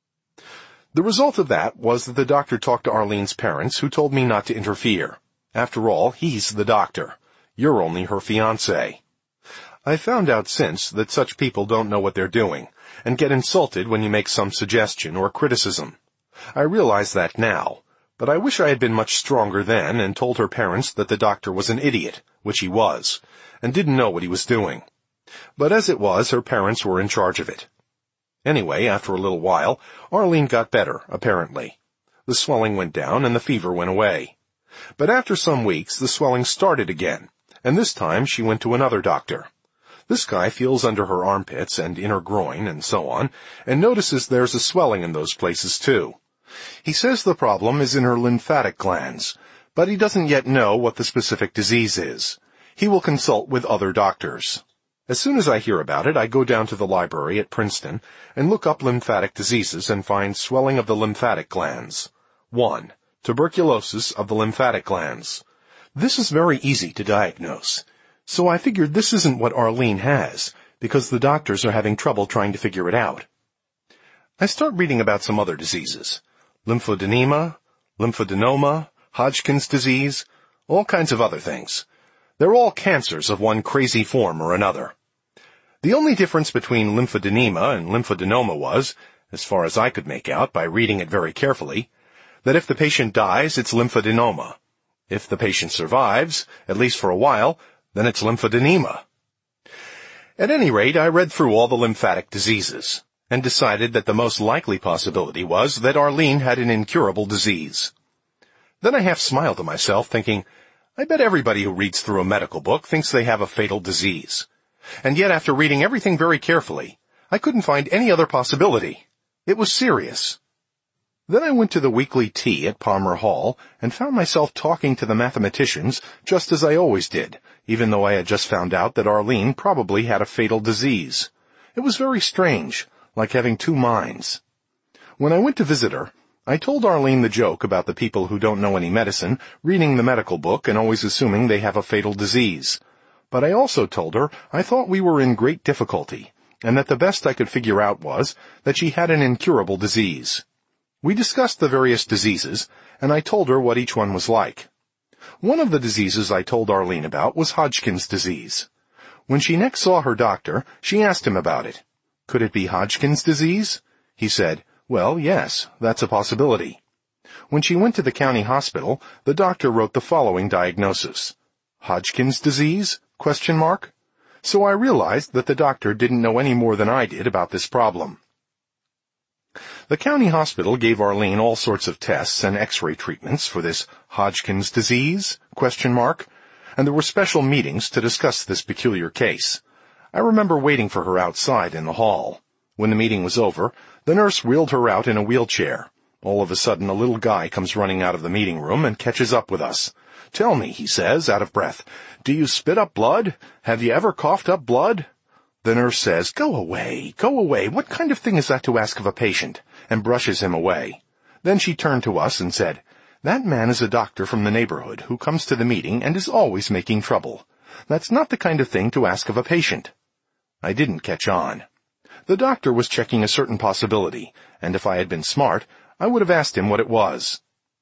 The result of that was that the doctor talked to Arlene's parents, who told me not to interfere. After all, he's the doctor. You're only her fiancé. I found out since that such people don't know what they're doing, and get insulted when you make some suggestion or criticism. I realize that now, but I wish I had been much stronger then and told her parents that the doctor was an idiot, which he was, and didn't know what he was doing. But as it was, her parents were in charge of it. Anyway, after a little while, Arlene got better, apparently. The swelling went down and the fever went away. But after some weeks, the swelling started again, and this time she went to another doctor. This guy feels under her armpits and inner groin and so on, and notices there's a swelling in those places too. He says the problem is in her lymphatic glands, but he doesn't yet know what the specific disease is. He will consult with other doctors. As soon as I hear about it, I go down to the library at Princeton and look up lymphatic diseases and find swelling of the lymphatic glands. one. Tuberculosis of the lymphatic glands. This is very easy to diagnose. So I figured this isn't what Arlene has, because the doctors are having trouble trying to figure it out. I start reading about some other diseases. Lymphodenema, lymphodenoma, Hodgkin's disease, all kinds of other things. They're all cancers of one crazy form or another. The only difference between lymphodenema and lymphodenoma was, as far as I could make out by reading it very carefully, that if the patient dies, it's lymphodenoma. If the patient survives, at least for a while, then it's lymphodenema. At any rate, I read through all the lymphatic diseases, and decided that the most likely possibility was that Arlene had an incurable disease. Then I half smiled to myself, thinking, I bet everybody who reads through a medical book thinks they have a fatal disease. And yet, after reading everything very carefully, I couldn't find any other possibility. It was serious. Then I went to the weekly tea at Palmer Hall and found myself talking to the mathematicians just as I always did, even though I had just found out that Arlene probably had a fatal disease. It was very strange, like having two minds. When I went to visit her, I told Arlene the joke about the people who don't know any medicine reading the medical book and always assuming they have a fatal disease. But I also told her I thought we were in great difficulty, and that the best I could figure out was that she had an incurable disease. We discussed the various diseases, and I told her what each one was like. One of the diseases I told Arlene about was Hodgkin's disease. When she next saw her doctor, she asked him about it. Could it be Hodgkin's disease? He said, well, yes, that's a possibility. When she went to the county hospital, the doctor wrote the following diagnosis. Hodgkin's disease? Question mark. So I realized that the doctor didn't know any more than I did about this problem. The county hospital gave Arlene all sorts of tests and x-ray treatments for this Hodgkin's disease? Question mark. And there were special meetings to discuss this peculiar case. I remember waiting for her outside in the hall. When the meeting was over, the nurse wheeled her out in a wheelchair. All of a sudden, a little guy comes running out of the meeting room and catches up with us. Tell me, he says, out of breath, do you spit up blood? Have you ever coughed up blood? The nurse says, go away, go away. What kind of thing is that to ask of a patient? And brushes him away. Then she turned to us and said, That man is a doctor from the neighborhood who comes to the meeting and is always making trouble. That's not the kind of thing to ask of a patient." I didn't catch on. The doctor was checking a certain possibility, and if I had been smart, I would have asked him what it was.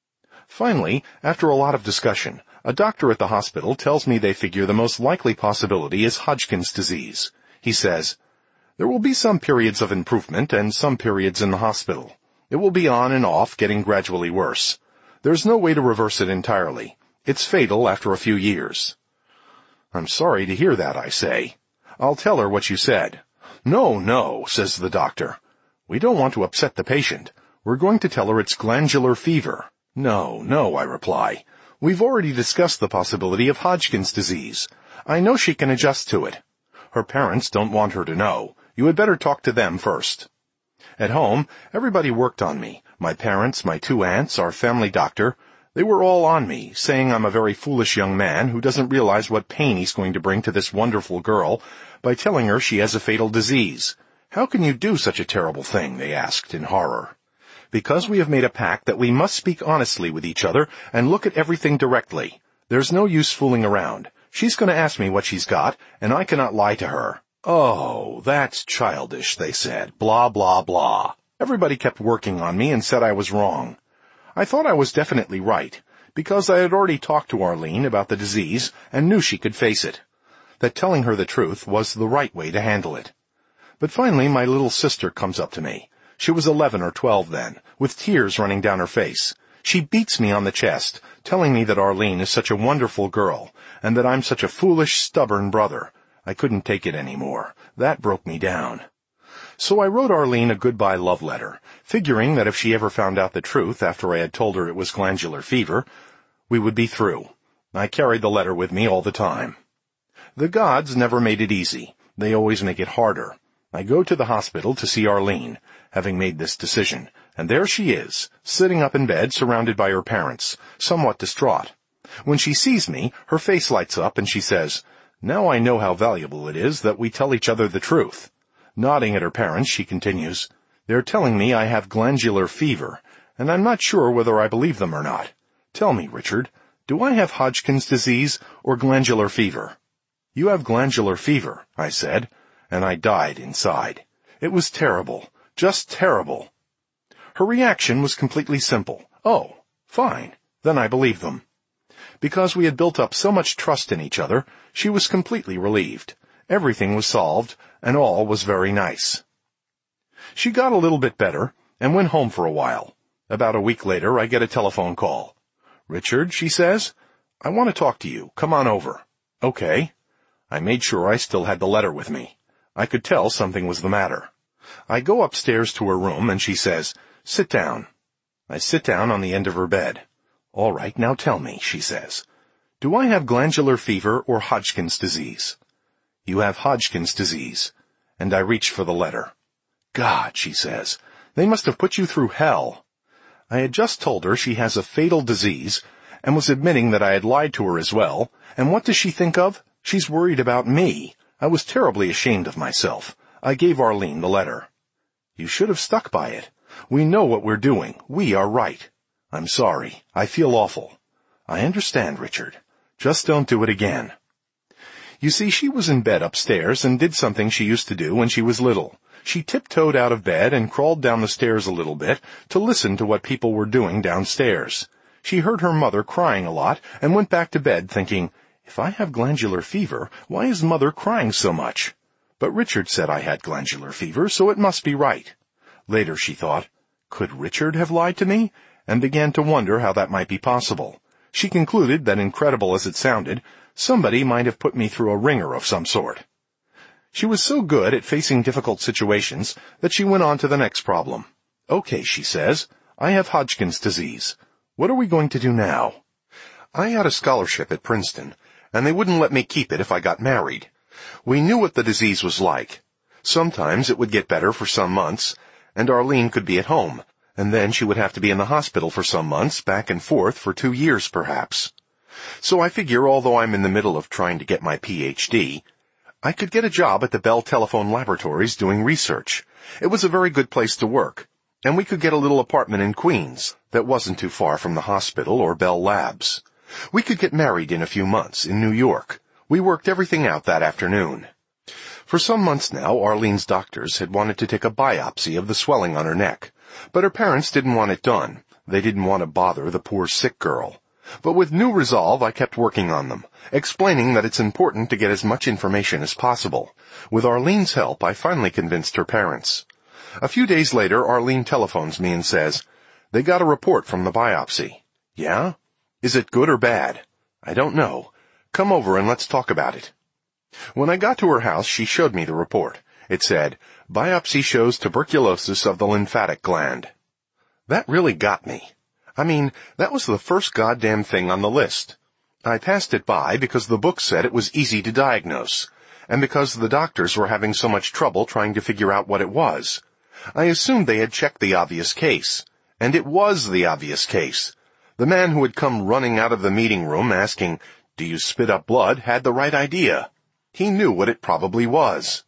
Finally, after a lot of discussion, a doctor at the hospital tells me they figure the most likely possibility is Hodgkin's disease. He says, "There will be some periods of improvement and some periods in the hospital. It will be on and off, getting gradually worse. There's no way to reverse it entirely. It's fatal after a few years." "I'm sorry to hear that," I say. "I'll tell her what you said." "No, no," says the doctor. "We don't want to upset the patient. We're going to tell her it's glandular fever." "No, no," I reply. "We've already discussed the possibility of Hodgkin's disease. I know she can adjust to it. Her parents don't want her to know. You had better talk to them first." At home, everybody worked on me. My parents, my two aunts, our family doctor. They were all on me, saying I'm a very foolish young man who doesn't realize what pain he's going to bring to this wonderful girl by telling her she has a fatal disease. "How can you do such a terrible thing?" they asked in horror. "Because we have made a pact that we must speak honestly with each other and look at everything directly. There's no use fooling around. She's going to ask me what she's got, and I cannot lie to her." "Oh, that's childish," they said. Blah, blah, blah. Everybody kept working on me and said I was wrong. I thought I was definitely right, because I had already talked to Arlene about the disease and knew she could face it. That telling her the truth was the right way to handle it. But finally my little sister comes up to me. She was eleven or twelve then, with tears running down her face. She beats me on the chest, telling me that Arlene is such a wonderful girl, and that I'm such a foolish, stubborn brother. I couldn't take it any more. That broke me down. So I wrote Arlene a goodbye love letter, figuring that if she ever found out the truth after I had told her it was glandular fever, we would be through. I carried the letter with me all the time. The gods never made it easy. They always make it harder. I go to the hospital to see Arlene, having made this decision, and there she is, sitting up in bed surrounded by her parents, somewhat distraught. When she sees me, her face lights up and she says, "Now I know how valuable it is that we tell each other the truth." Nodding at her parents, she continues, "They're telling me I have glandular fever, and I'm not sure whether I believe them or not. Tell me, Richard, do I have Hodgkin's disease or glandular fever?" "You have glandular fever," I said, and I died inside. It was terrible, just terrible. Her reaction was completely simple. "Oh, fine, then I believe them." Because we had built up so much trust in each other, she was completely relieved. Everything was solved, and all was very nice. She got a little bit better, and went home for a while. About a week later, I get a telephone call. "Richard," she says, "I want to talk to you. Come on over." "Okay." I made sure I still had the letter with me. I could tell something was the matter. I go upstairs to her room, and she says, "Sit down." I sit down on the end of her bed. "All right, now tell me," she says. "Do I have glandular fever or Hodgkin's disease?" "You have Hodgkin's disease." And I reach for the letter. "God," she says, "they must have put you through hell." I had just told her she has a fatal disease, and was admitting that I had lied to her as well, and what does she think of? She's worried about me. I was terribly ashamed of myself. I gave Arlene the letter. "You should have stuck by it. We know what we're doing. We are right." "I'm sorry. I feel awful." "I understand, Richard. Just don't do it again." You see, she was in bed upstairs and did something she used to do when she was little. She tiptoed out of bed and crawled down the stairs a little bit to listen to what people were doing downstairs. She heard her mother crying a lot and went back to bed thinking, "If I have glandular fever, why is Mother crying so much?" But Richard said I had glandular fever, so it must be right. Later she thought, could Richard have lied to me? And began to wonder how that might be possible. She concluded that, incredible as it sounded, somebody might have put me through a ringer of some sort. She was so good at facing difficult situations that she went on to the next problem. "Okay," she says, "I have Hodgkin's disease. What are we going to do now?" I had a scholarship at Princeton, and they wouldn't let me keep it if I got married. We knew what the disease was like. Sometimes it would get better for some months, and Arlene could be at home, and then she would have to be in the hospital for some months, back and forth for two years perhaps. So I figure, although I'm in the middle of trying to get my P H D, I could get a job at the Bell Telephone Laboratories doing research. It was a very good place to work. And we could get a little apartment in Queens that wasn't too far from the hospital or Bell Labs. We could get married in a few months in New York. We worked everything out that afternoon. For some months now, Arlene's doctors had wanted to take a biopsy of the swelling on her neck, but her parents didn't want it done. They didn't want to bother the poor sick girl. But with new resolve, I kept working on them, explaining that it's important to get as much information as possible. With Arlene's help, I finally convinced her parents. A few days later, Arlene telephones me and says, "They got a report from the biopsy." "Yeah? Is it good or bad?" "I don't know. Come over and let's talk about it." When I got to her house, she showed me the report. It said, "Biopsy shows tuberculosis of the lymphatic gland." That really got me. I mean, that was the first goddamn thing on the list. I passed it by because the book said it was easy to diagnose, and because the doctors were having so much trouble trying to figure out what it was. I assumed they had checked the obvious case. And it was the obvious case. The man who had come running out of the meeting room asking, "Do you spit up blood?" had the right idea. He knew what it probably was.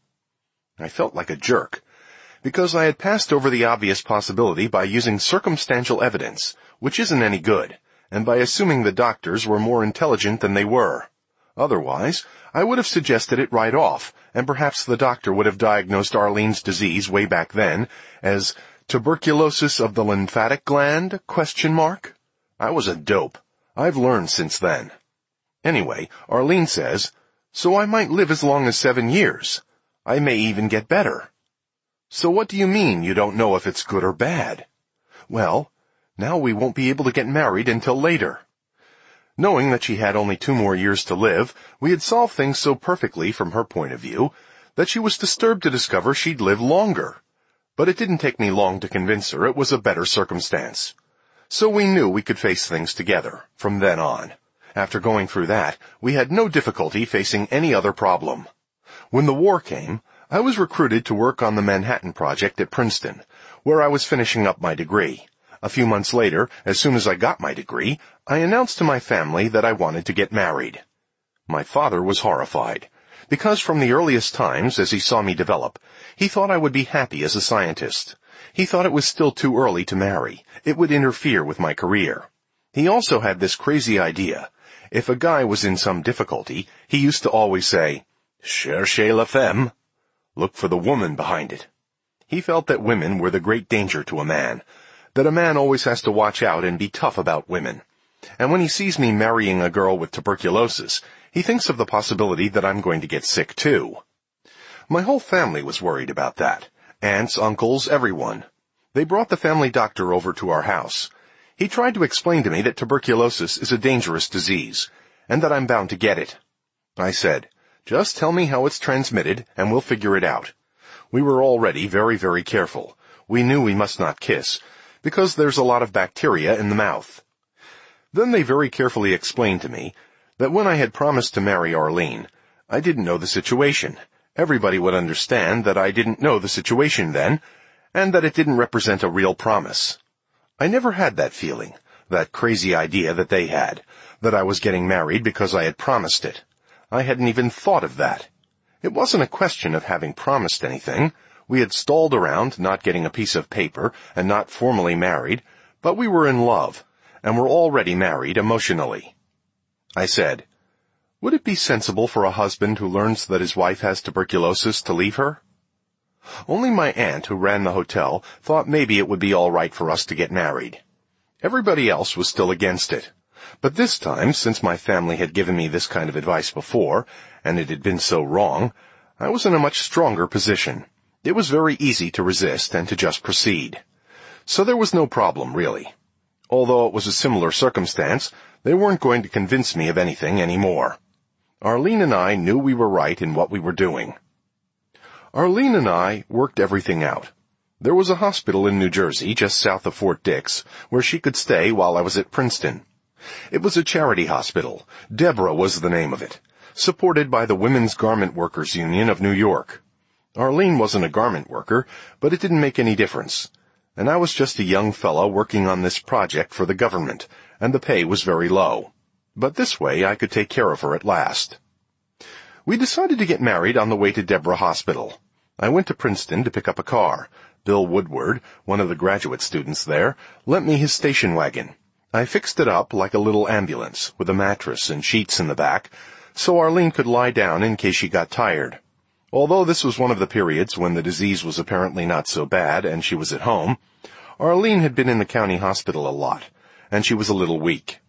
I felt like a jerk, because I had passed over the obvious possibility by using circumstantial evidence, which isn't any good, and by assuming the doctors were more intelligent than they were. Otherwise, I would have suggested it right off, and perhaps the doctor would have diagnosed Arlene's disease way back then as tuberculosis of the lymphatic gland, question mark? I was a dope. I've learned since then. Anyway, Arlene says, "So I might live as long as seven years. I may even get better." "So what do you mean you don't know if it's good or bad?" "Well, now we won't be able to get married until later." Knowing that she had only two more years to live, we had solved things so perfectly from her point of view that she was disturbed to discover she'd live longer. But it didn't take me long to convince her it was a better circumstance. So we knew we could face things together from then on. After going through that, we had no difficulty facing any other problem. When the war came, I was recruited to work on the Manhattan Project at Princeton, where I was finishing up my degree. A few months later, as soon as I got my degree, I announced to my family that I wanted to get married. My father was horrified, because from the earliest times, as he saw me develop, he thought I would be happy as a scientist. He thought it was still too early to marry. It would interfere with my career. He also had this crazy idea. If a guy was in some difficulty, he used to always say, "Cherchez la femme." Look for the woman behind it. He felt that women were the great danger to a man, that a man always has to watch out and be tough about women. And when he sees me marrying a girl with tuberculosis, he thinks of the possibility that I'm going to get sick too. My whole family was worried about that. Aunts, uncles, everyone. They brought the family doctor over to our house. He tried to explain to me that tuberculosis is a dangerous disease, and that I'm bound to get it. I said, "Just tell me how it's transmitted, and we'll figure it out." We were already very, very careful. We knew we must not kiss, because there's a lot of bacteria in the mouth. Then they very carefully explained to me that when I had promised to marry Arlene, I didn't know the situation. Everybody would understand that I didn't know the situation then, and that it didn't represent a real promise. I never had that feeling, that crazy idea that they had, that I was getting married because I had promised it. I hadn't even thought of that. It wasn't a question of having promised anything. We had stalled around, not getting a piece of paper, and not formally married, but we were in love, and were already married emotionally. I said, "Would it be sensible for a husband who learns that his wife has tuberculosis to leave her?" Only my aunt, who ran the hotel, thought maybe it would be all right for us to get married. Everybody else was still against it. But this time, since my family had given me this kind of advice before, and it had been so wrong, I was in a much stronger position. It was very easy to resist and to just proceed. So there was no problem, really. Although it was a similar circumstance, they weren't going to convince me of anything anymore. Arlene and I knew we were right in what we were doing. Arlene and I worked everything out. There was a hospital in New Jersey, just south of Fort Dix, where she could stay while I was at Princeton. It was a charity hospital. Deborah was the name of it, supported by the Women's Garment Workers Union of New York. Arlene wasn't a garment worker, but it didn't make any difference. And I was just a young fellow working on this project for the government, and the pay was very low. But this way I could take care of her at last. We decided to get married on the way to Deborah Hospital. I went to Princeton to pick up a car. Bill Woodward, one of the graduate students there, lent me his station wagon. I fixed it up like a little ambulance, with a mattress and sheets in the back, so Arlene could lie down in case she got tired. Although this was one of the periods when the disease was apparently not so bad and she was at home, Arlene had been in the county hospital a lot, and she was a little weak.